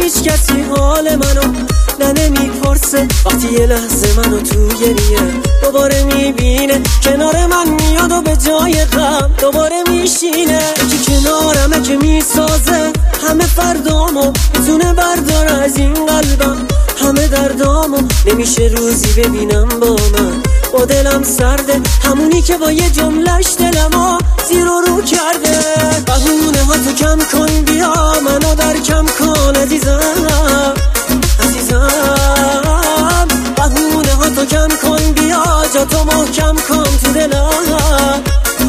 هیچ کسی حال منو نمیپرسه. وقتی یه لحظه منو تو گریه دوباره میبینه، کنار من میاد و به جای غم دوباره میشینه. یکی کنارمه که میسازه همه فردامو، میتونه برداره از این قلبم همه دردامو. نمیشه روزی ببینم با من با دلم سرده، همونی که با یه جملهش دلمو زیر و رو کرده. بهونه ها تو کم کن، بیا منو در کم کن عزیزم عزیزم. بهونه ها تو کم کن، بیا جا تو محکم کن تو دلم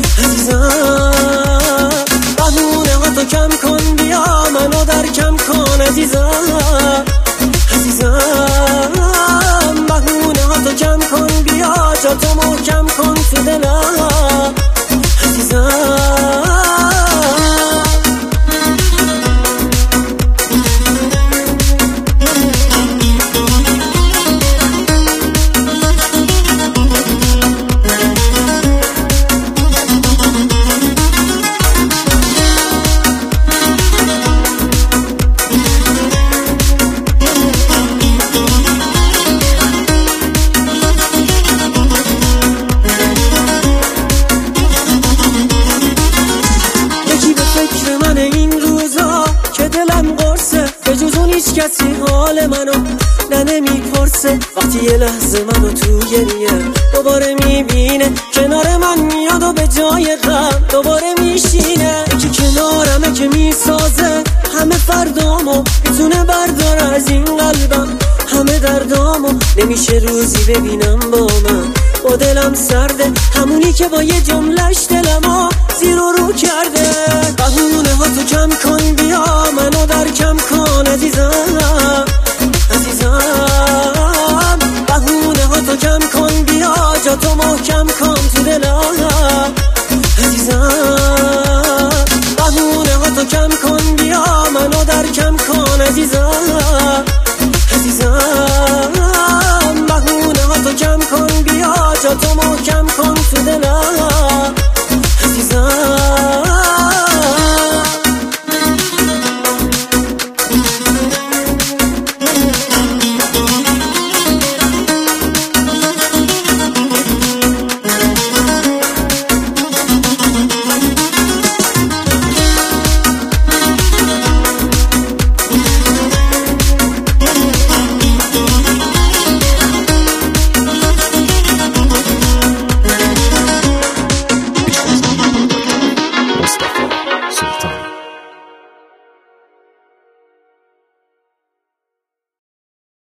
عزیزم. بهونه ها تو کم کن، بیا منو در کم کن عزیزم عزیزم. بهونه ها تو کم کن، بیا جا تو محکم کن تو دلم عزیزم. هیچ کسی حال منو نمیپرسه. وقتی یه لحظه منو تو گریه دوباره میبینه، کنار من میاد و به جای غم دوباره میشینه. یکی کنارمه که میسازه همه فردامو، میتونه برداره از این قلبم همه دردامو. نمیشه روزی ببینم با من با دلم سرده، همونی که با یه جملهش دلمو زیر و رو کرده. بهونه ها تو کم کن، بیا منو در کم کن عزیزم عزیزم. بهونه ها تو کم کن، بیا جا تو محکم کن تو دلم عزیزم. بهونه ها تو کم کن، بیا منو در کم کن عزیزم عزیزم. بهونه ها تو کم کن، بیا جا تو محکم